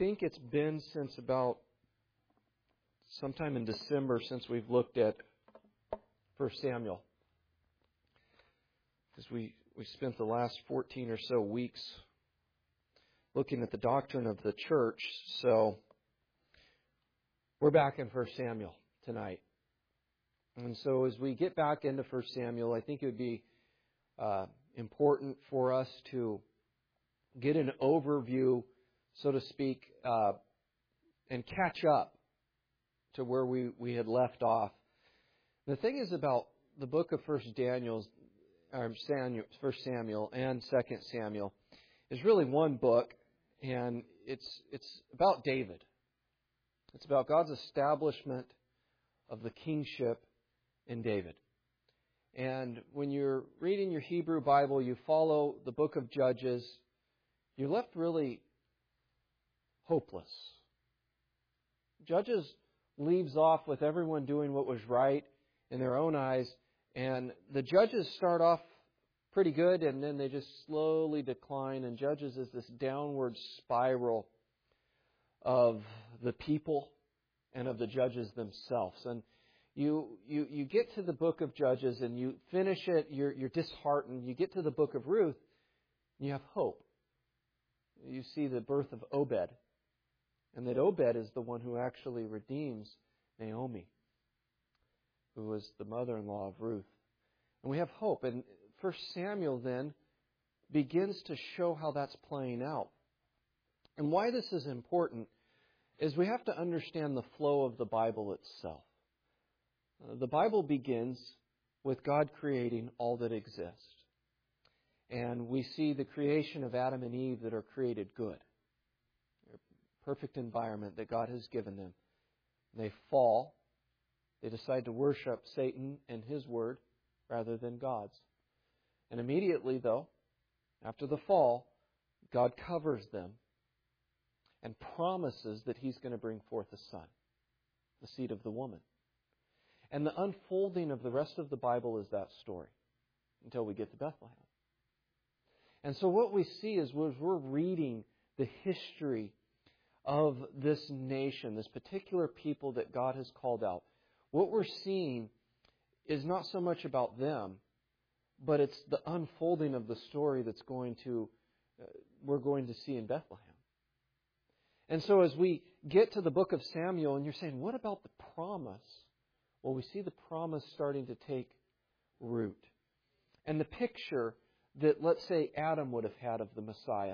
think it's been since about sometime in December since we've looked at 1 Samuel. Because we spent the last 14 or so weeks looking at the doctrine of the church. So we're back in 1 Samuel tonight. And so as we get back into 1 Samuel, I think it would be important for us to get an overview, so to speak, and catch up to where we had left off. The thing is about the book of 1 Samuel and 2 Samuel is really one book, and it's about David. It's about God's establishment of the kingship in David. And when you're reading your Hebrew Bible, you follow the book of Judges, you're left really hopeless. Judges leaves off with everyone doing what was right in their own eyes, and the Judges start off pretty good, and then they just slowly decline, and Judges is this downward spiral of the people and of the judges themselves. And you get to the book of Judges and you finish it, you're disheartened. You get to the book of Ruth, and you have hope. You see the birth of Obed, and that Obed is the one who actually redeems Naomi, who was the mother-in-law of Ruth. And we have hope. And 1 Samuel then begins to show how that's playing out. And why this is important is we have to understand the flow of the Bible itself. The Bible begins with God creating all that exists. And we see the creation of Adam and Eve that are created good. They're a perfect environment that God has given them. They fall. They decide to worship Satan and his word rather than God's. And immediately, though, after the fall, God covers them and promises that He's going to bring forth a son, the seed of the woman. And the unfolding of the rest of the Bible is that story until we get to Bethlehem. And so what we see is, as we're reading the history of this nation, this particular people that God has called out, what we're seeing is not so much about them, but it's the unfolding of the story that's we're going to see in Bethlehem. And so as we get to the book of Samuel, and you're saying, what about the promise? Well, we see the promise starting to take root. And the picture that, let's say, Adam would have had of the Messiah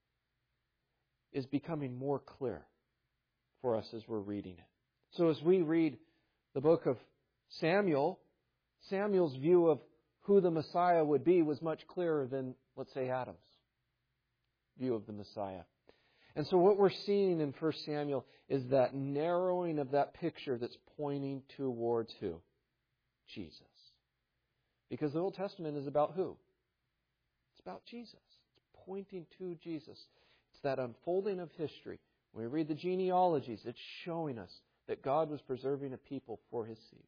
is becoming more clear for us as we're reading it. So as we read the book of Samuel, Samuel's view of who the Messiah would be was much clearer than, let's say, Adam's view of the Messiah. And so what we're seeing in 1 Samuel is that narrowing of that picture that's pointing towards who? Jesus. Because the Old Testament is about who? It's about Jesus. It's pointing to Jesus. It's that unfolding of history. When we read the genealogies, it's showing us that God was preserving a people for His seed.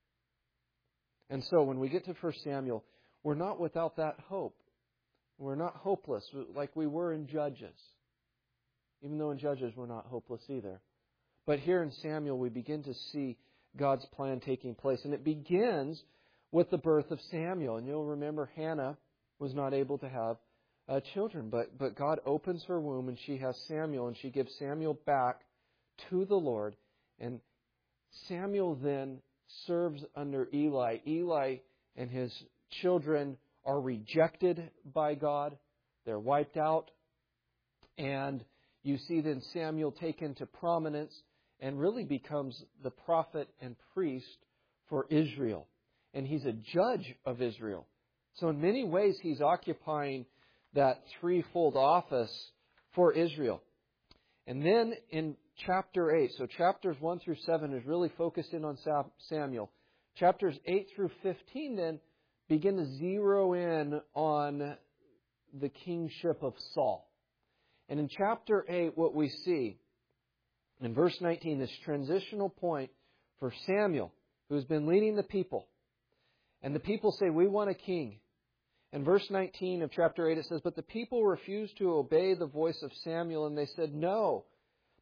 And so when we get to 1 Samuel, we're not without that hope. We're not hopeless like we were in Judges. Even though in Judges we're not hopeless either. But here in Samuel we begin to see God's plan taking place. And it begins with the birth of Samuel. And you'll remember Hannah was not able to have children. But God opens her womb and she has Samuel. And she gives Samuel back to the Lord. And Samuel then serves under Eli. Eli and his children are rejected by God. They're wiped out. And you see then Samuel taken to prominence and really becomes the prophet and priest for Israel. And he's a judge of Israel. So in many ways he's occupying that threefold office for Israel. And then in chapter 8, so chapters 1 through 7 is really focused in on Samuel. Chapters 8 through 15 then begin to zero in on the kingship of Saul. And in chapter 8, what we see, in verse 19, this transitional point for Samuel, who has been leading the people. And the people say, we want a king. In verse 19 of chapter 8, it says, but the people refused to obey the voice of Samuel, and they said, no,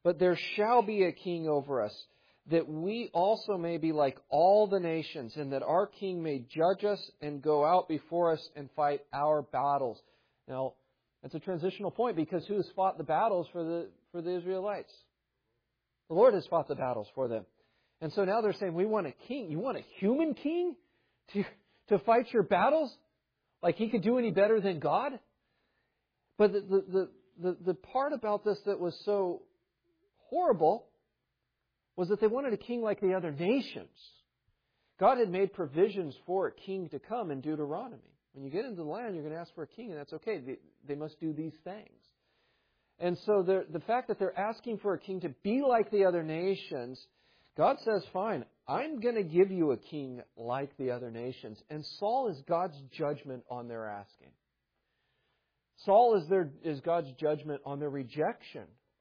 But there shall be a king over us, that we also may be like all the nations, and that our king may judge us and go out before us and fight our battles. Now, that's a transitional point, because who has fought the battles for the Israelites? The Lord has fought the battles for them. And so now they're saying, we want a king. You want a human king to fight your battles? Like he could do any better than God? But the part about this that was so horrible was that they wanted a king like the other nations. God had made provisions for a king to come in Deuteronomy. When you get into the land, you're going to ask for a king, and that's okay. They must do these things. And so the fact that they're asking for a king to be like the other nations, God says, fine, I'm going to give you a king like the other nations. And Saul is God's judgment on their asking. Saul is God's judgment on their rejection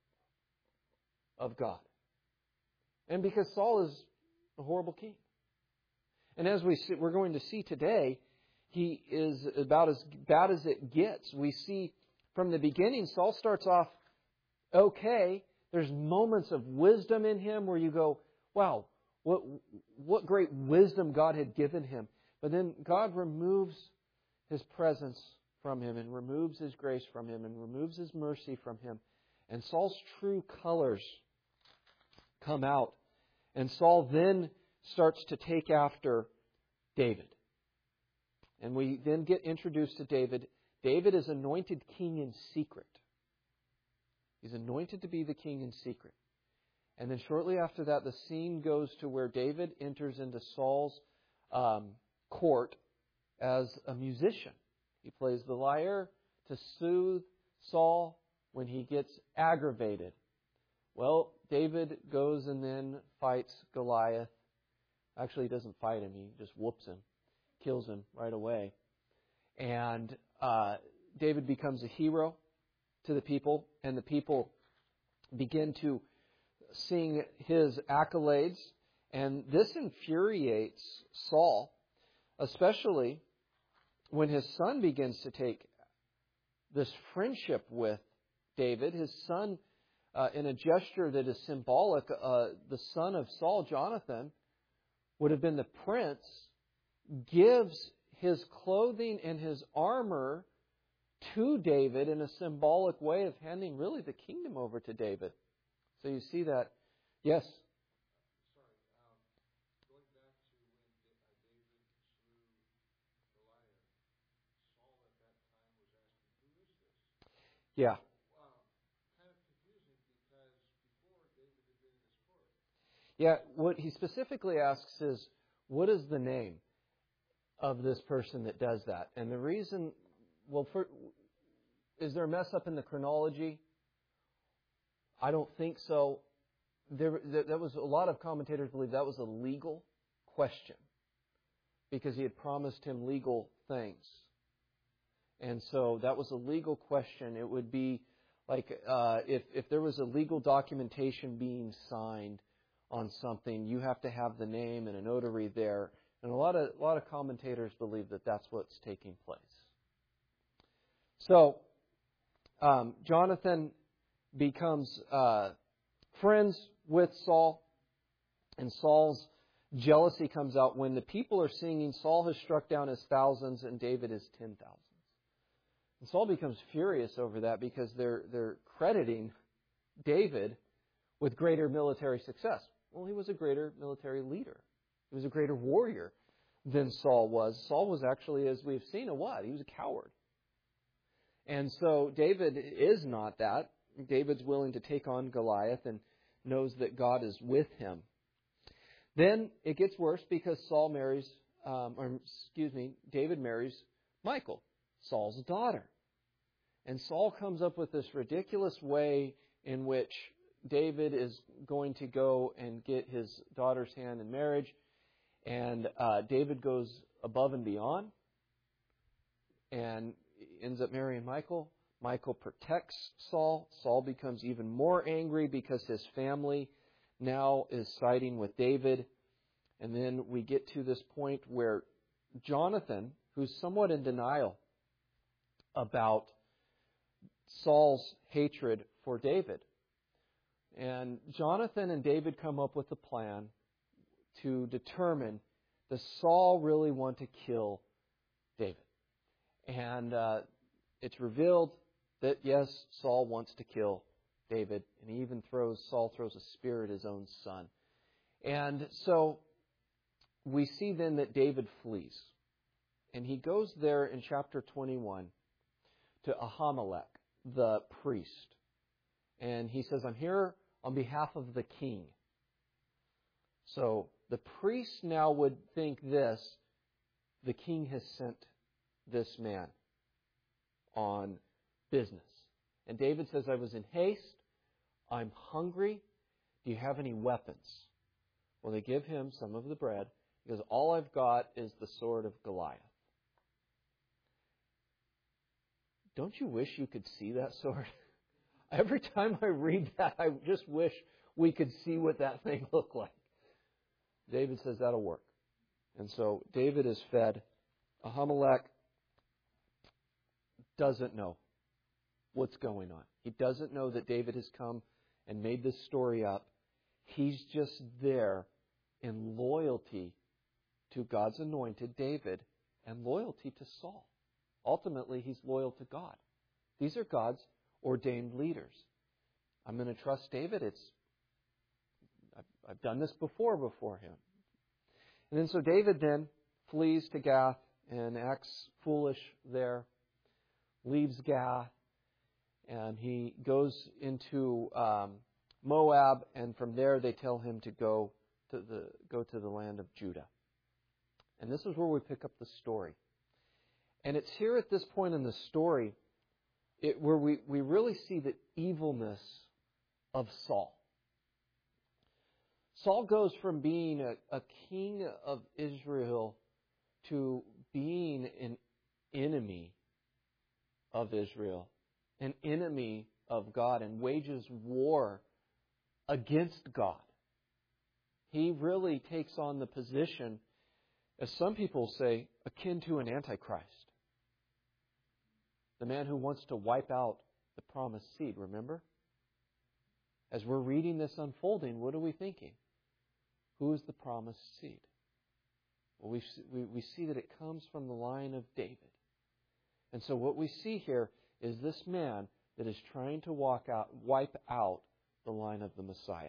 of God. And because Saul is a horrible king. And as we're going to see today, he is about as bad as it gets. We see from the beginning, Saul starts off okay. There's moments of wisdom in him where you go, wow, what great wisdom God had given him. But then God removes His presence from him and removes His grace from him and removes His mercy from him. And Saul's true colors come out. And Saul then starts to take after David. And we then get introduced to David. David is anointed king in secret. He's anointed to be the king in secret. And then shortly after that, the scene goes to where David enters into Saul's court as a musician. He plays the lyre to soothe Saul when he gets aggravated. Well, David goes and then fights Goliath. Actually, he doesn't fight him. He just whoops him, kills him right away. And David becomes a hero to the people, and the people begin to sing his accolades. And this infuriates Saul, especially when his son begins to take this friendship with David. His son, in a gesture that is symbolic, the son of Saul, Jonathan, would have been the prince, gives his clothing and his armor to David in a symbolic way of handing really the kingdom over to David. So you see that. Yes? Yeah. Yeah, what he specifically asks is, what is the name of this person that does that? And the reason, is there a mess up in the chronology? I don't think so. That was a lot of commentators believe that was a legal question because he had promised him legal things. And so that was a legal question. It would be like if there was a legal documentation being signed on something, you have to have the name and a notary there. And a lot of commentators believe that that's what's taking place. So Jonathan becomes friends with Saul, and Saul's jealousy comes out when the people are singing, Saul has struck down his thousands and David his 10,000s. And Saul becomes furious over that because they're crediting David with greater military success. Well, he was a greater military leader. He was a greater warrior than Saul was. Saul was actually, as we've seen, a what? He was a coward. And so David is not that. David's willing to take on Goliath and knows that God is with him. Then it gets worse because David marries Michal, Saul's daughter. And Saul comes up with this ridiculous way in which David is going to go and get his daughter's hand in marriage. And David goes above and beyond and ends up marrying Michal. Michal protects Saul. Saul becomes even more angry because his family now is siding with David. And then we get to this point where Jonathan, who's somewhat in denial about Saul's hatred for David, And Jonathan and David come up with a plan to determine, does Saul really want to kill David? And it's revealed that, yes, Saul wants to kill David. And he even Saul throws a spear at his own son. And so we see then that David flees. And he goes there in chapter 21 to Ahimelech, the priest. And he says, I'm here on behalf of the king. So the priest now would think this: the king has sent this man on business. And David says, I was in haste. I'm hungry. Do you have any weapons? Well, they give him some of the bread. He goes, all I've got is the sword of Goliath. Don't you wish you could see that sword? Every time I read that, I just wish we could see what that thing looked like. David says that'll work. And so David is fed. Ahimelech doesn't know what's going on. He doesn't know that David has come and made this story up. He's just there in loyalty to God's anointed David and loyalty to Saul. Ultimately, he's loyal to God. These are God's ordained leaders. I'm going to trust David. I've done this before him. And then so David then flees to Gath and acts foolish there, leaves Gath, and he goes into Moab, and from there they tell him to go to the land of Judah. And this is where we pick up the story. And it's here at this point in the story where we really see the evilness of Saul. Saul goes from being a king of Israel to being an enemy of Israel, an enemy of God, and wages war against God. He really takes on the position, as some people say, akin to an antichrist. The man who wants to wipe out the promised seed, remember? As we're reading this unfolding, what are we thinking? Who is the promised seed? Well, we see that it comes from the line of David. And so what we see here is this man that is trying to wipe out the line of the Messiah.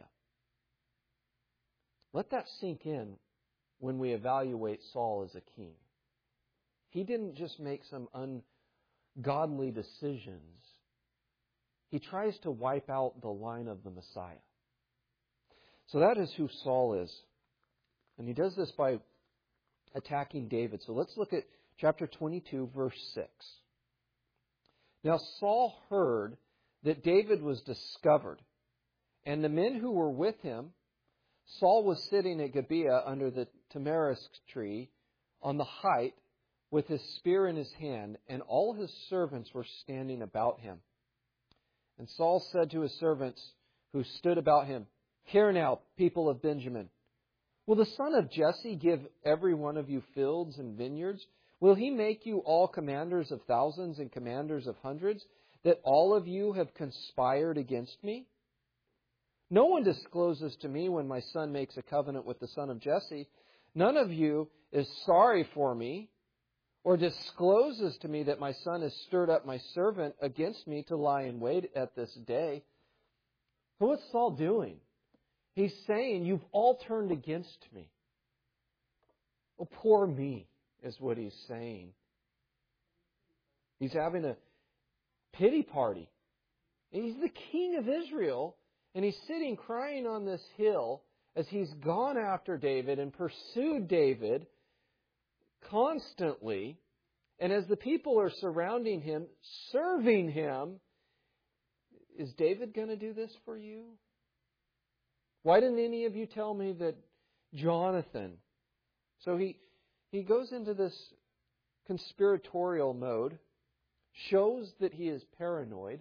Let that sink in when we evaluate Saul as a king. He didn't just make some ungodly decisions. He tries to wipe out the line of the Messiah. So that is who Saul is. And he does this by attacking David. So let's look at chapter 22, verse 6. Now Saul heard that David was discovered, and the men who were with him. Saul was sitting at Gibeah under the tamarisk tree on the height with his spear in his hand, and all his servants were standing about him. And Saul said to his servants who stood about him, Hear now, people of Benjamin. Will the son of Jesse give every one of you fields and vineyards? Will he make you all commanders of thousands and commanders of hundreds, that all of you have conspired against me? No one discloses to me when my son makes a covenant with the son of Jesse. None of you is sorry for me, or discloses to me that my son has stirred up my servant against me to lie in wait at this day. So what's Saul doing? He's saying, you've all turned against me. Oh, poor me, is what he's saying. He's having a pity party. And he's the king of Israel, and he's sitting crying on this hill as he's gone after David and pursued David constantly. And as the people are surrounding him, serving him, is David going to do this for you? Why didn't any of you tell me that Jonathan? So he goes into this conspiratorial mode, shows that he is paranoid.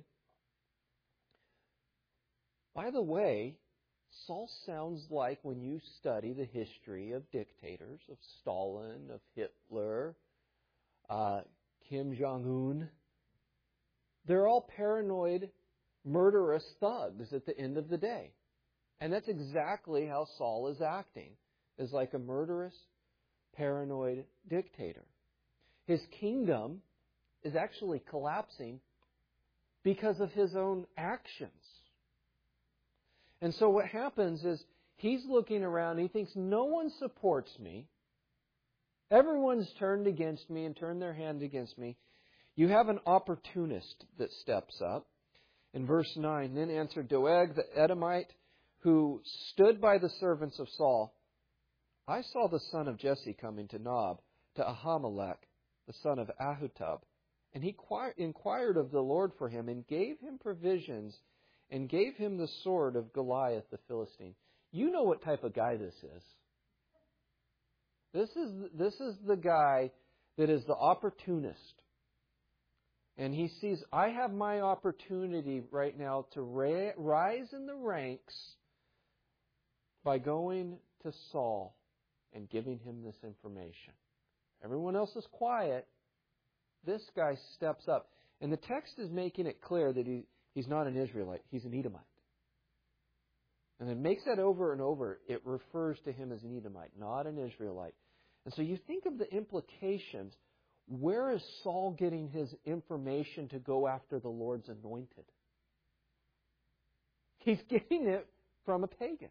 By the way, Saul sounds like, when you study the history of dictators, of Stalin, of Hitler, Kim Jong-un, they're all paranoid murderous thugs at the end of the day. And that's exactly how Saul is acting, is like a murderous, paranoid dictator. His kingdom is actually collapsing because of his own actions. And so what happens is he's looking around, he thinks, no one supports me. Everyone's turned against me and turned their hand against me. You have an opportunist that steps up. In verse 9, then answered Doeg the Edomite, who stood by the servants of Saul, I saw the son of Jesse coming to Nob, to Ahimelech, the son of Ahitub. And he inquired of the Lord for him, and gave him provisions, and gave him the sword of Goliath the Philistine. You know what type of guy this is. This is the guy that is the opportunist. And he sees, I have my opportunity right now to rise in the ranks by going to Saul and giving him this information. Everyone else is quiet. This guy steps up. And the text is making it clear that he's not an Israelite. He's an Edomite. And it makes that over and over. It refers to him as an Edomite, not an Israelite. And so you think of the implications. Where is Saul getting his information to go after the Lord's anointed? He's getting it from a pagan.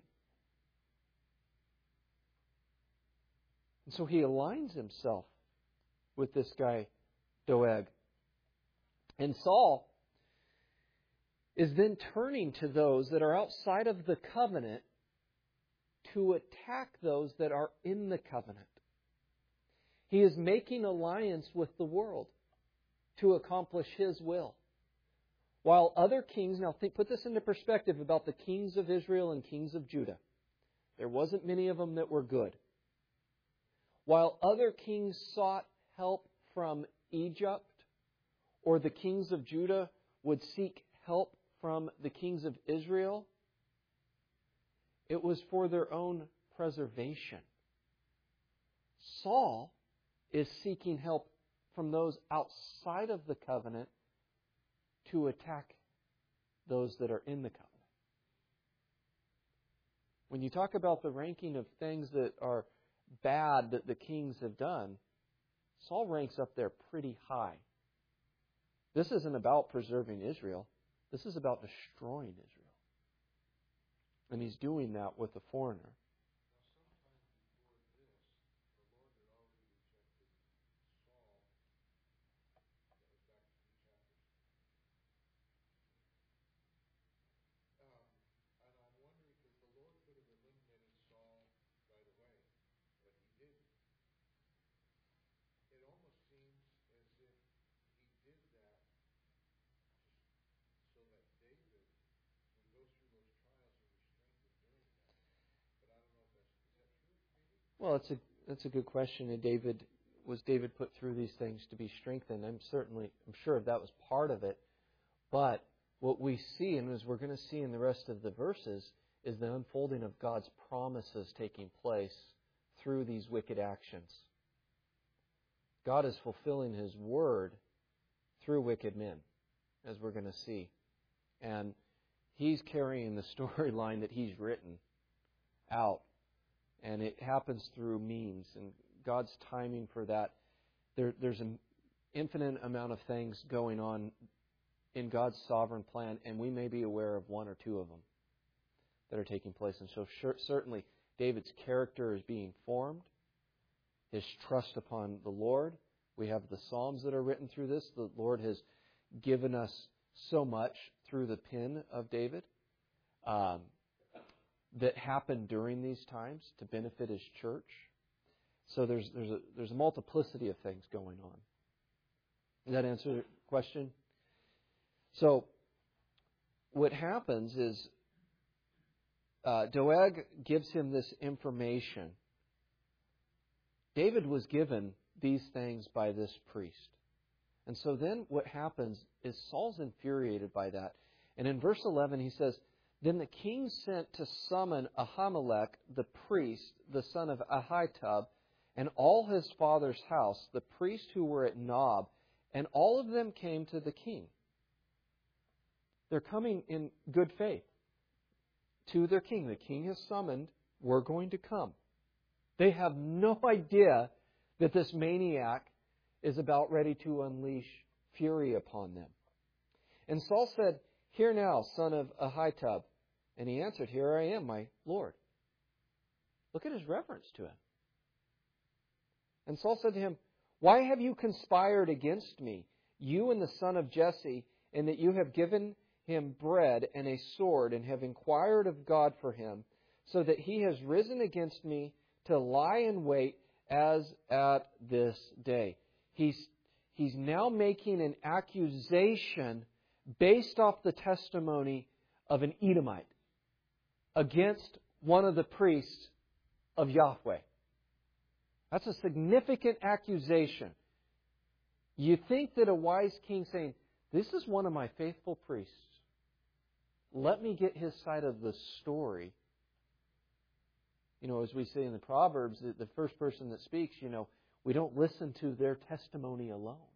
And so he aligns himself with this guy, Doeg. And Saul is then turning to those that are outside of the covenant to attack those that are in the covenant. He is making alliance with the world to accomplish his will. While other kings, now put this into perspective about the kings of Israel and kings of Judah. There wasn't many of them that were good. While other kings sought help from Egypt, or the kings of Judah would seek help from the kings of Israel, it was for their own preservation. Saul is seeking help from those outside of the covenant to attack those that are in the covenant. When you talk about the ranking of things that are bad that the kings have done, Saul ranks up there pretty high. This isn't about preserving Israel. This is about destroying Israel. And he's doing that with a foreigner. Well, that's a good question. And was David put through these things to be strengthened? I'm sure that was part of it. But what we see, and as we're going to see in the rest of the verses, is the unfolding of God's promises taking place through these wicked actions. God is fulfilling His word through wicked men, as we're going to see. And He's carrying the storyline that He's written out. And it happens through means. And God's timing for that, there's an infinite amount of things going on in God's sovereign plan, and we may be aware of one or two of them that are taking place. And so certainly David's character is being formed, his trust upon the Lord. We have the Psalms that are written through this. The Lord has given us so much through the pen of David that happened during these times to benefit His church. So there's a multiplicity of things going on. Does that answer the question? So what happens is Doeg gives him this information. David was given these things by this priest. And so then what happens is Saul's infuriated by that. And in verse 11 he says, Then the king sent to summon Ahimelech the priest, the son of Ahitub, and all his father's house, the priests who were at Nob, and all of them came to the king. They're coming in good faith to their king. The king has summoned, we're going to come. They have no idea that this maniac is about ready to unleash fury upon them. And Saul said, "Hear now, son of Ahitub." And he answered, "Here I am, my Lord." Look at his reverence to him. And Saul said to him, "Why have you conspired against me, you and the son of Jesse, in that you have given him bread and a sword, and have inquired of God for him, so that he has risen against me to lie in wait as at this day?" He's now making an accusation based off the testimony of an Edomite against one of the priests of Yahweh. That's a significant accusation. You think that a wise king saying, "This is one of my faithful priests. Let me get his side of the story." As we say in the Proverbs, the first person that speaks, we don't listen to their testimony alone.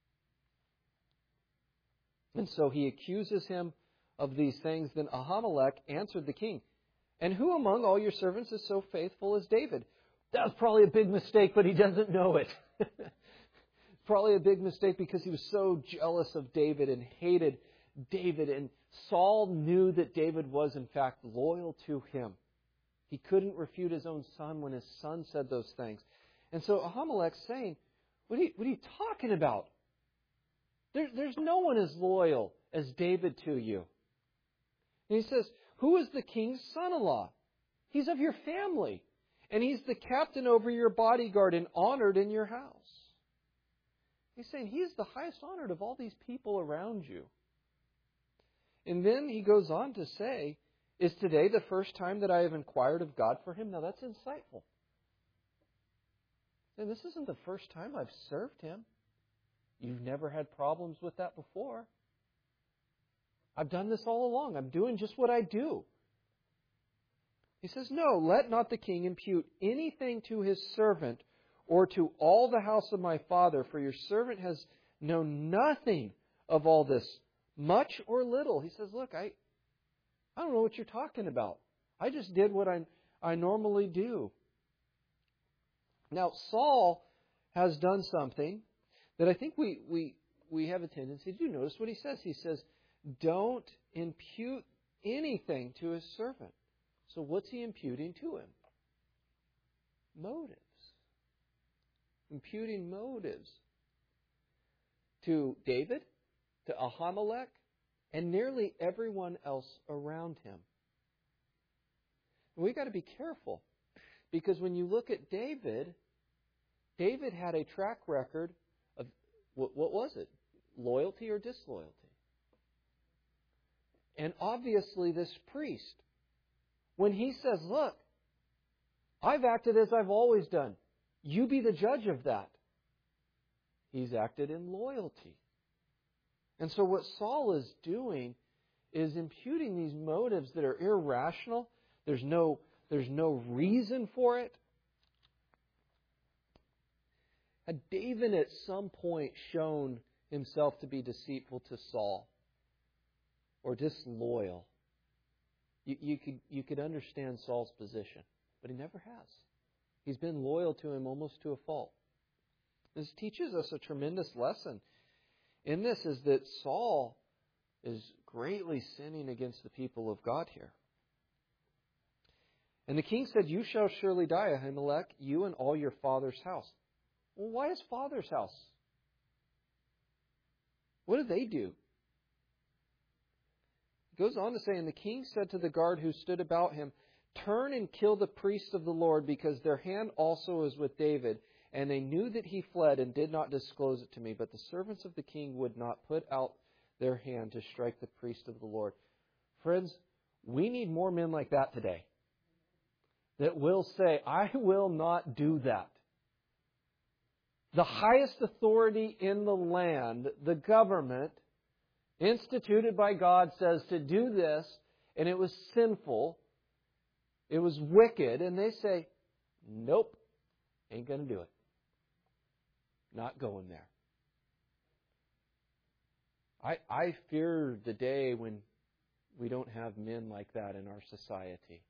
And so he accuses him of these things. Then Ahimelech answered the king, "And who among all your servants is so faithful as David?" That was probably a big mistake, but he doesn't know it. Probably a big mistake because he was so jealous of David and hated David. And Saul knew that David was, in fact, loyal to him. He couldn't refute his own son when his son said those things. And so Ahimelech's saying, what are you talking about? There's no one as loyal as David to you. And he says, "Who is the king's son-in-law? He's of your family. And he's the captain over your bodyguard and honored in your house." He's saying he's the highest honored of all these people around you. And then he goes on to say, "Is today the first time that I have inquired of God for him?" Now that's insightful. And this isn't the first time I've served him. You've never had problems with that before. I've done this all along. I'm doing just what I do. He says, "No, let not the king impute anything to his servant or to all the house of my father, for your servant has known nothing of all this, much or little." He says, "Look, I don't know what you're talking about. I just did what I normally do." Now, Saul has done something that I think we have a tendency to do. Notice what he says. He says, "Don't impute anything to his servant." So what's he imputing to him? Motives. Imputing motives to David, to Ahimelech, and nearly everyone else around him. And we've got to be careful, because when you look at David had a track record of, what was it? Loyalty or disloyalty? And obviously this priest, when he says, "Look, I've acted as I've always done. You be the judge of that," he's acted in loyalty. And so what Saul is doing is imputing these motives that are irrational. There's no reason for it. Had David at some point shown himself to be deceitful to Saul or disloyal, you could understand Saul's position, but he never has. He's been loyal to him almost to a fault. This teaches us a tremendous lesson. In this is that Saul is greatly sinning against the people of God here. And the king said, "You shall surely die, Ahimelech, you and all your father's house." Well, why his father's house? What did they do? It goes on to say, "And the king said to the guard who stood about him, 'Turn and kill the priests of the Lord, because their hand also is with David. And they knew that he fled and did not disclose it to me. But the servants of the king would not put out their hand to strike the priest of the Lord.'" Friends, we need more men like that today, that will say, "I will not do that." The highest authority in the land, the government, instituted by God, says to do this, and it was sinful, it was wicked, and they say, "Nope, ain't going to do it. Not going there." I fear the day when we don't have men like that in our society.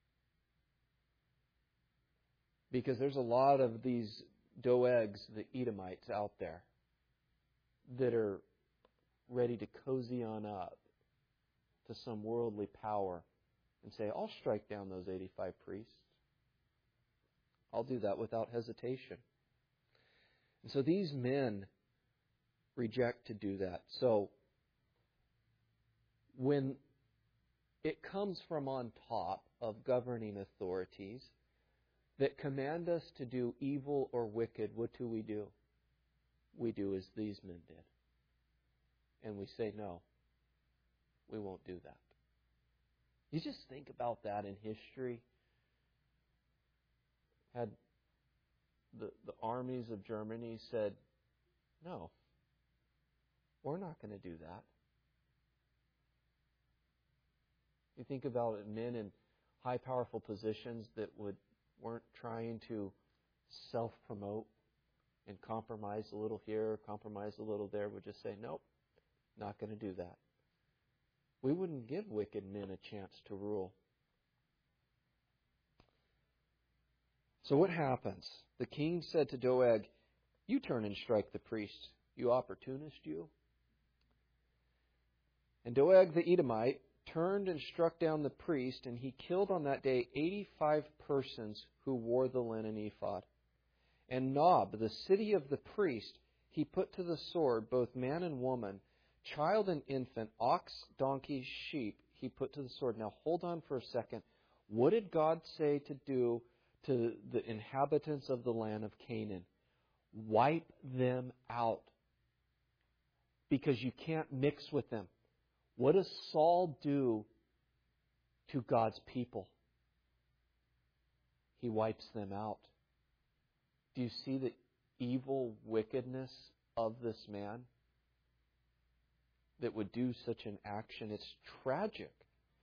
Because there's a lot of these Doegs, the Edomites out there, that are ready to cozy on up to some worldly power and say, I'll strike down those 85 priests. I'll do that without hesitation. And so these men reject to do that. So when it comes from on top of governing authorities that command us to do evil or wicked, what do? We do as these men did. And we say, no, we won't do that. You just think about that in history. Had the armies of Germany said, no, we're not going to do that. You think about men in high, powerful positions that weren't trying to self-promote and compromise a little here, compromise a little there, would just say, nope, not going to do that. We wouldn't give wicked men a chance to rule. So what happens? The king said to Doeg, you turn and strike the priest, you opportunist, you. And Doeg the Edomite turned and struck down the priest, and he killed on that day 85 persons who wore the linen ephod. And Nob, the city of the priest, he put to the sword both man and woman, child and infant, ox, donkey, sheep, he put to the sword. Now hold on for a second. What did God say to do to the inhabitants of the land of Canaan? Wipe them out. Because you can't mix with them. What does Saul do to God's people? He wipes them out. Do you see the evil wickedness of this man that would do such an action? It's tragic.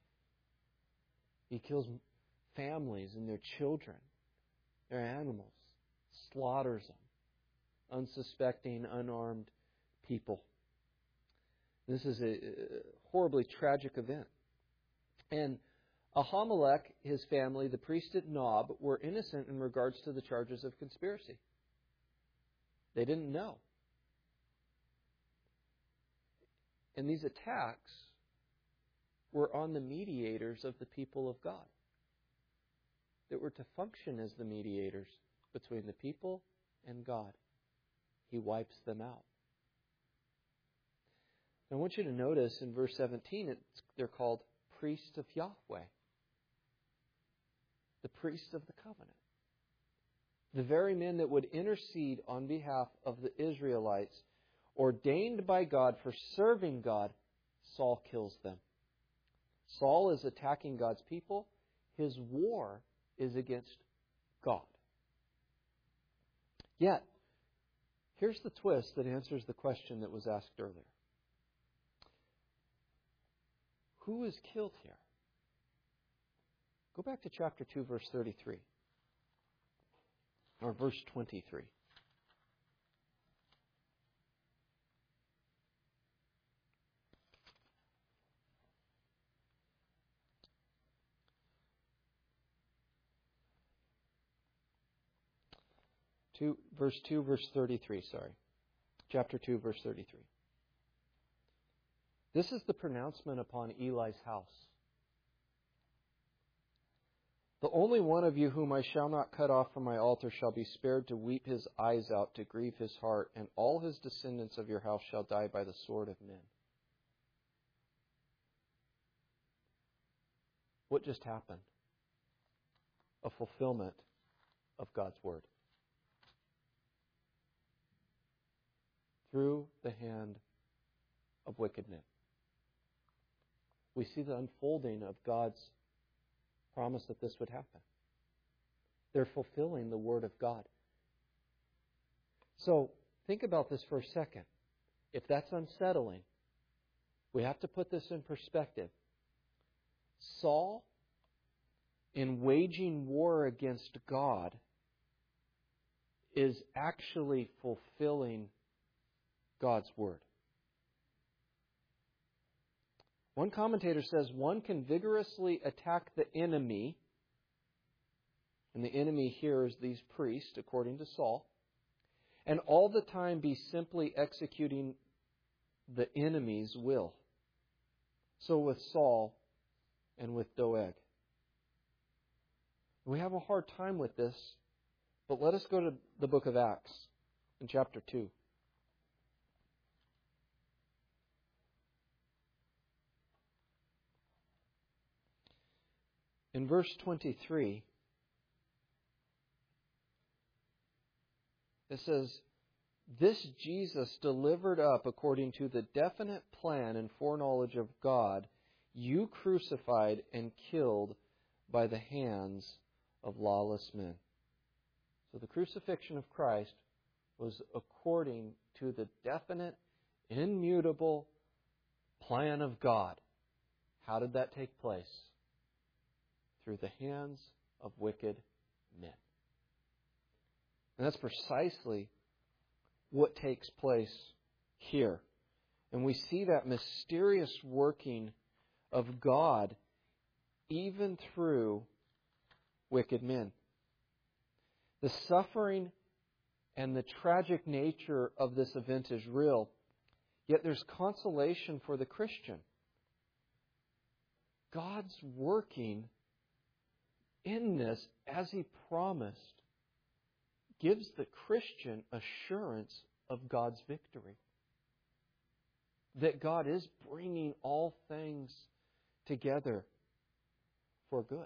He kills families and their children, their animals, slaughters them, unsuspecting, unarmed people. This is a horribly tragic event. And Ahimelech, his family, the priest at Nob, were innocent in regards to the charges of conspiracy. They didn't know. And these attacks were on the mediators of the people of God, that were to function as the mediators between the people and God. He wipes them out. I want you to notice in verse 17, they're called priests of Yahweh. The priests of the covenant. The very men that would intercede on behalf of the Israelites, ordained by God for serving God, Saul kills them. Saul is attacking God's people. His war is against God. Yet, here's the twist that answers the question that was asked earlier. Who is killed here? Go back to chapter 2, verse 33. Or verse 23. Verse 33, sorry. Chapter 2, verse 33. This is the pronouncement upon Eli's house. The only one of you whom I shall not cut off from my altar shall be spared to weep his eyes out, to grieve his heart, and all his descendants of your house shall die by the sword of men. What just happened? A fulfillment of God's word. Through the hand of wicked men. We see the unfolding of God's promise that this would happen. They're fulfilling the Word of God. So, think about this for a second. If that's unsettling, we have to put this in perspective. Saul, in waging war against God, is actually fulfilling God's Word. One commentator says one can vigorously attack the enemy, and the enemy here is these priests, according to Saul, and all the time be simply executing the enemy's will. So with Saul and with Doeg. We have a hard time with this, but let us go to the book of Acts in chapter 2. In verse 23, it says, "This Jesus delivered up according to the definite plan and foreknowledge of God, you crucified and killed by the hands of lawless men." So the crucifixion of Christ was according to the definite, immutable plan of God. How did that take place? Through the hands of wicked men. And that's precisely what takes place here. And we see that mysterious working of God even through wicked men. The suffering and the tragic nature of this event is real, yet there's consolation for the Christian. God's working in this, as He promised, gives the Christian assurance of God's victory. That God is bringing all things together for good.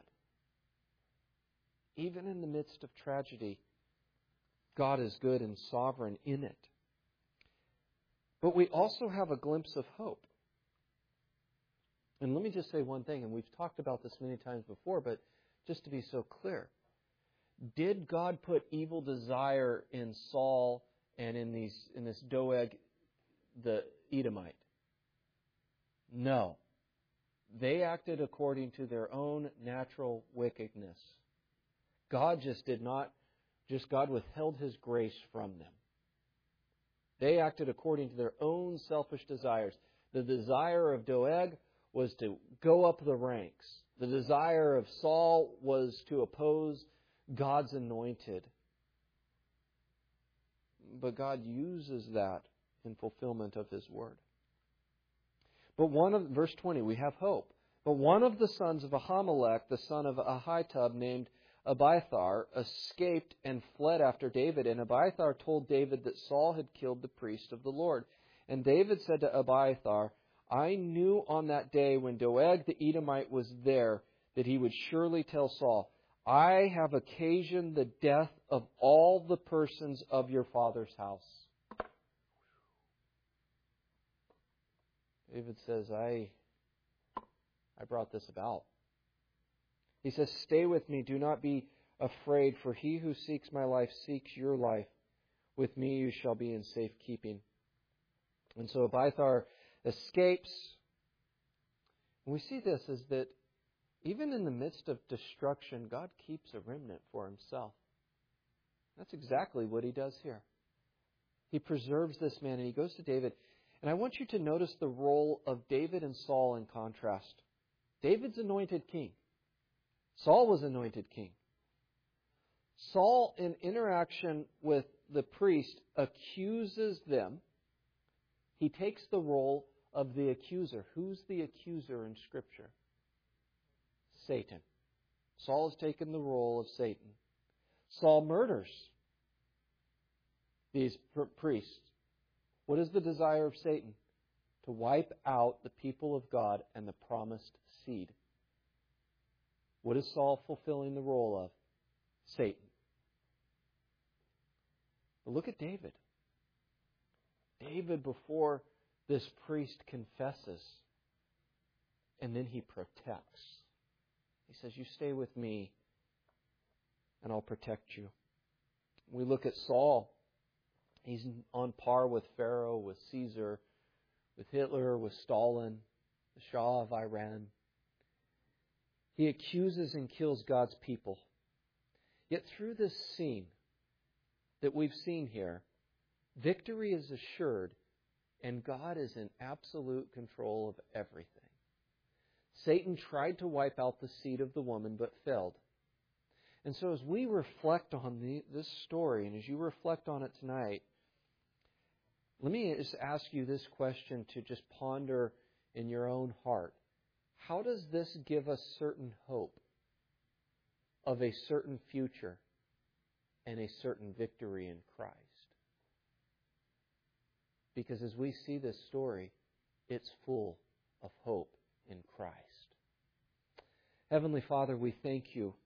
Even in the midst of tragedy, God is good and sovereign in it. But we also have a glimpse of hope. And let me just say one thing, and we've talked about this many times before, but just to be so clear. Did God put evil desire in Saul and in this Doeg, the Edomite? No. They acted according to their own natural wickedness. God God withheld His grace from them. They acted according to their own selfish desires. The desire of Doeg was to go up the ranks. The desire of Saul was to oppose God's anointed. But God uses that in fulfillment of His word. But verse 20, we have hope. But one of the sons of Ahimelech, the son of Ahitub, named Abiathar, escaped and fled after David. And Abiathar told David that Saul had killed the priest of the Lord. And David said to Abiathar, "I knew on that day when Doeg the Edomite was there that he would surely tell Saul, 'I have occasioned the death of all the persons of your father's house.'" David says, I brought this about. He says, "Stay with me, do not be afraid, for he who seeks my life seeks your life. With me you shall be in safekeeping." And so Abiathar escapes. And we see this as that even in the midst of destruction, God keeps a remnant for Himself. That's exactly what He does here. He preserves this man, and He goes to David. And I want you to notice the role of David and Saul in contrast. David's anointed king. Saul was anointed king. Saul, in interaction with the priest, accuses them. He takes the role of the accuser. Who's the accuser in Scripture? Satan. Saul has taken the role of Satan. Saul murders these priests. What is the desire of Satan? To wipe out the people of God and the promised seed. What is Saul fulfilling the role of? Satan. But look at David. David, before this priest, confesses, and then he protects. He says, "You stay with me, and I'll protect you." We look at Saul. He's on par with Pharaoh, with Caesar, with Hitler, with Stalin, the Shah of Iran. He accuses and kills God's people. Yet through this scene that we've seen here, victory is assured, and God is in absolute control of everything. Satan tried to wipe out the seed of the woman, but failed. And so as we reflect on this story, and as you reflect on it tonight, let me just ask you this question to just ponder in your own heart. How does this give us certain hope of a certain future and a certain victory in Christ? Because as we see this story, it's full of hope in Christ. Heavenly Father, we thank you